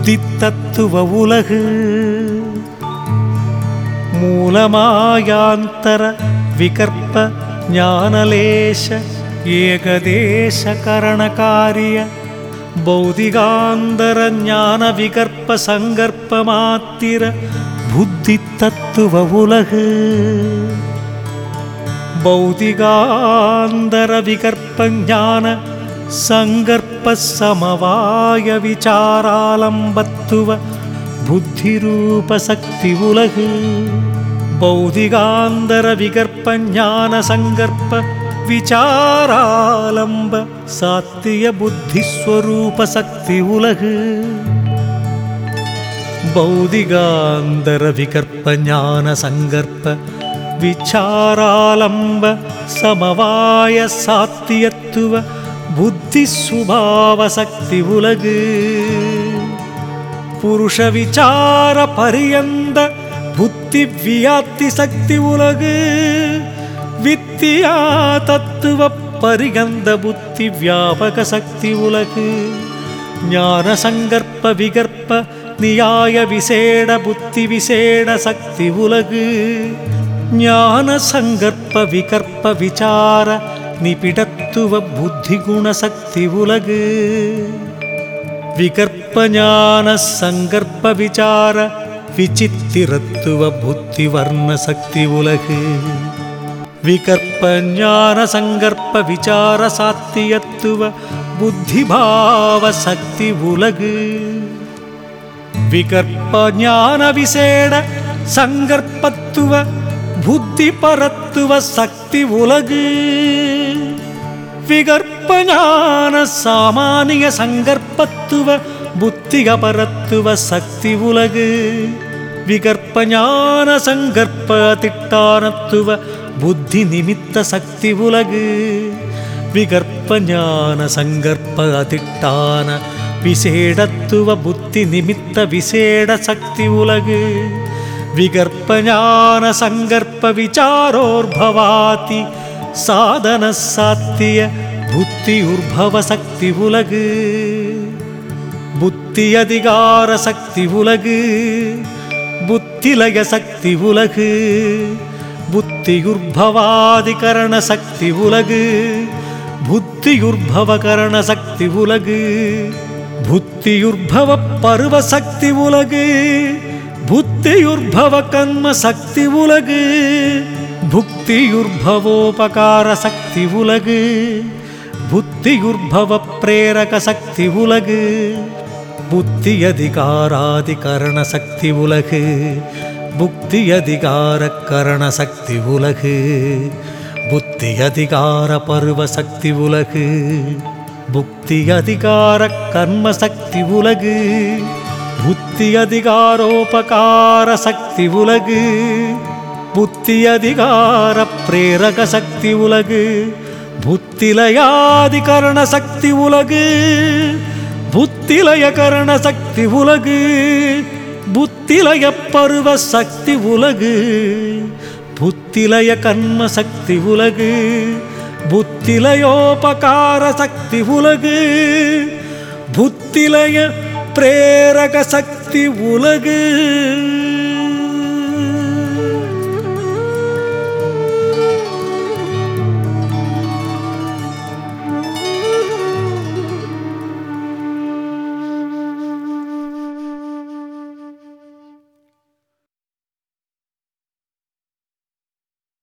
புத்தி தத்துவ உலகு மூலமாயாந்தர விகற்ப ஞானலேஷ ஏகதேச கரணகாரிய பௌதிகாந்தர ஞான விகற்ப சங்கற்ப மாத்திர புத்தி தத்துவ உலகு பௌதிகாந்தர விகற்ப ஞான சங்கற்ப சமவாய விசாராலம்பத்துவ புத்தி ரூப சக்தி உலகு பௌதிகாந்தர விகற்ப ஞான சங்கற்ப விசாராலம்ப சாத்திய புத்தி ஸ்வரூப சக்தி உலகு பௌதிகாந்தர விகற்ப ஞான சங்கற்ப விசாராலம்ப சமவாய சாத்தியத்துவ புத்தி சுபாவ சக்தி உலகு புருஷ விசார பரியந்த புத்தி வியாப்தி சக்தி உலகு வித்தியா தத்துவ பரிகந்த புத்தி வியாபக சக்தி உலகு ஞான சங்கற்ப விகற்ப நியாய விசேட புத்தி விசேட சக்தி உலகு ஞான சங்கற்ப விகற்ப விசார நிபிடத்துவ புத்தி குண சக்தி உலகு விகற்ப ஞான சங்கற்ப விசார விசித்திரத்துவ புத்தி வர்ண சக்தி உலகு விகற்ப ஞான சங்கற்ப விசார சாத்தியத்துவ புத்தி பாவ சக்தி உலகு விகற்ப ஞான விசேட சங்கற்பத்துவ புத்தி பரத்துவ சக்தி உலகு விகற்ப ஞான சாமானிய சங்கற்பத்துவ புத்தி அபரத்துவ சக்தி உலகு விகற்ப ஞான சங்கற்ப அதிட்டானத்துவ புத்தி நிமித்த சக்தி உலகு விகற்ப ஞான சங்கற்ப அதிட்டான விசேடத்துவ புத்தி நிமித்த விசேட சக்தி உலகு விகற்ப ஞான சங்கற்ப விசாரோர்பவாதி சாதன சாத்திய புத்தி உர்பவ சக்தி உலகு புத்தி அதிகார சக்தி உலகு புத்திலய சக்தி உலகு புத்தியுர்பவாதிகரண சக்தி உலகு புத்தியுர்பவகரண சக்தி உலகு புத்தியுர்பவ பருவ சக்தி உலகு புத்தியுர்பவ கர்ம சக்தி உலகு புக்தியுர்பவோபகார சக்தி உலகு புத்தியுர்பவ பிரேரக சக்தி உலகு புத்தி அதிகாராதிகரண சக்தி உலகு புக்தி அதிகார கரண சக்தி உலகு புத்தி அதிகார பருவ சக்தி உலகு புக்தி அதிகார கர்ம சக்தி உலகு புத்தி அதிகாரோபகார சக்தி உலகு புத்தி அதிகார பிரேரக சக்தி உலகு புத்திலயாதிகரண சக்தி உலகு புத்திலய கரண சக்தி உலகு புத்திலய பருவ சக்தி உலகு புத்திலய கர்ம சக்தி உலகு புத்திலயோபகார சக்தி உலகு புத்திலய பிரேரக சக்தி உலகு